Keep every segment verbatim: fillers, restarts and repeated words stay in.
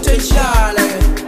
speciale.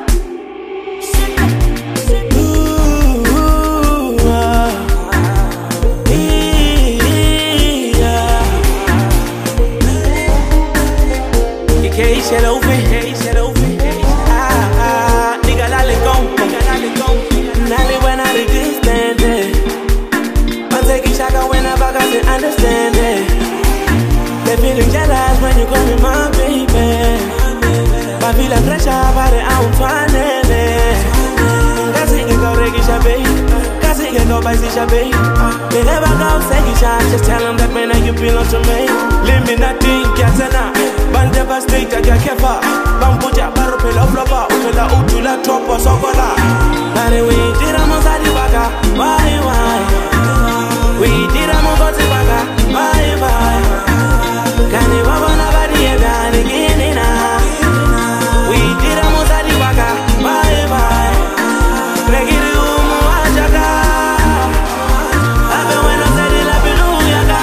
Shit open, shit open. Ah, ah, nigga, dale con, nigga, dale con. Nale when I distance it. I take it shaka when I back up and understand it. They feeling jealous when you call me my baby. But feel the pressure, but I'm fine it. Cause it can go reggae shabby. Cause it can go by si shabby. They never go say it shot. Just tell them that man you belong to me. Leave me nothing, can't Bande bastita ya kefa Bambuja baro pela uflapa Upela utula topo sokola Nare we dira mozadi baka Why why We dira mozadi baka Why why Kani wabona badi ega Nigini na We dira mozadi baka Why why Negiri umu wajaka Abe wena zedi la bilu yaka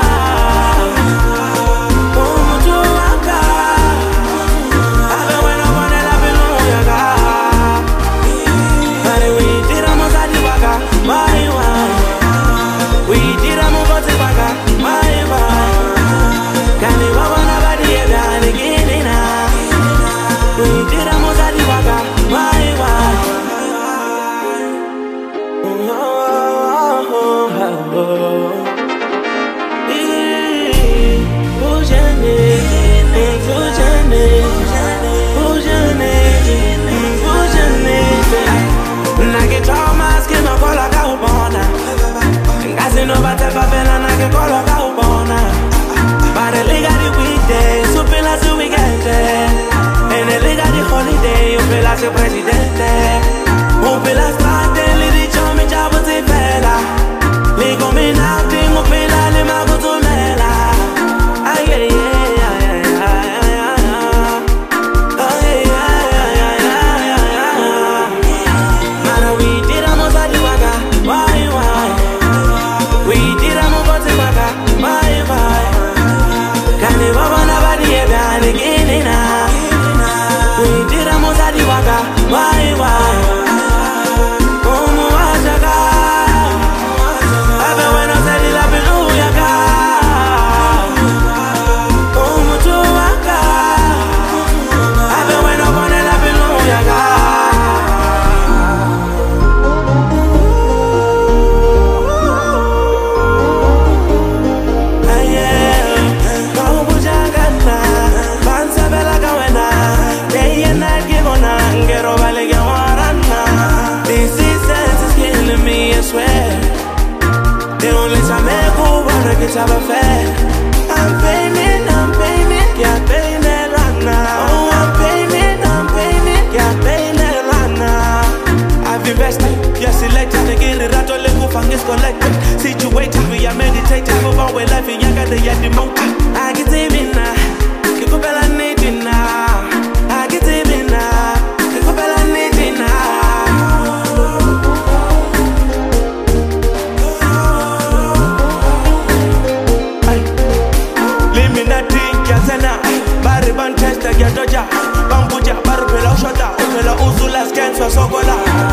No bate papel na que coloca ubona. Para el liga de weekday, su pela su weekend. En el liga de holiday, un pela su presidente. Un pela strate, li dicho mi chavo si pela. Li come nothing, un pela li mago tu mela. Ay, ay, ay, ay, ay, ay, ay. Ay, ay, ay, ay, ay, ay. Mara we tiramos a divaga, why, why? We did a move to Maga, bye bye. Can you ever never be a bad again? We did a move to Maga, bye bye. Oh, Muajaga. I've been when I said it up in Uyaga. Oh, Mutuaka. I've been when I wanted up in Uyaga. Have a fair. I'm painting, I'm painting, yeah, painting right now. Oh, I'm painting, I'm painting, yeah, painting right now. I've invested, yeah, selected, they get it out, all the goof and it's collected. Situated, we are meditating, move on with life, and younger, they are demoted. I get even now, keep up a need now. I get even now, keep up a need now. Bari ban testa ya doja Bambuja baru pela ushota Pela uzula scan so sokola